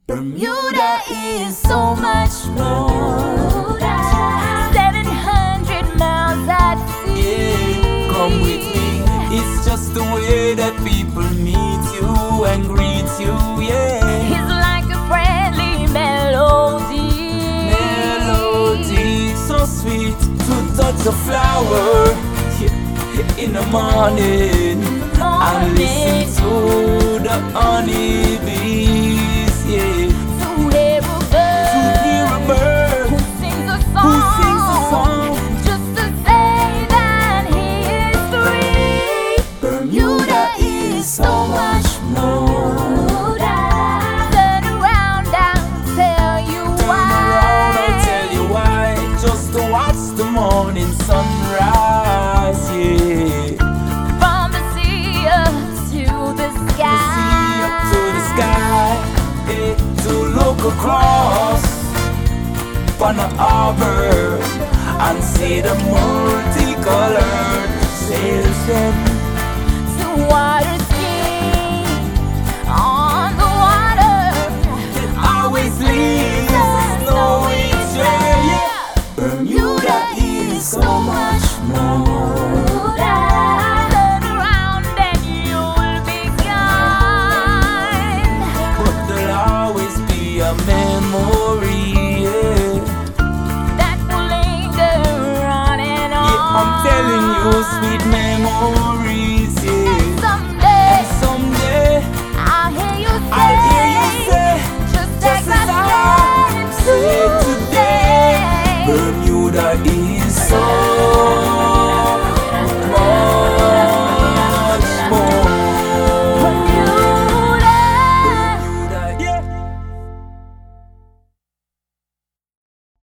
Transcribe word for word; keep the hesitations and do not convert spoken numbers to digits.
Bermuda is so much more. Seven hundred miles at sea. Yeah, come with me. It's just the way that people meet you and greet you. Yeah, It's like a friendly melody. melody so sweet to touch a flower, yeah, in the morning and listen to the honey bees. Yeah, To hear a bird, to hear a bird who sings a who song, sings a song. just to say that he is free. Bermuda is so much more. Turn around, I'll tell you Turn around, I'll why. tell you why. Just to watch the morning sunrise, yeah. From the sea up to the The sea up to the sky. sky, eh, to look across on the harbor and see the multicolored sails them. To watch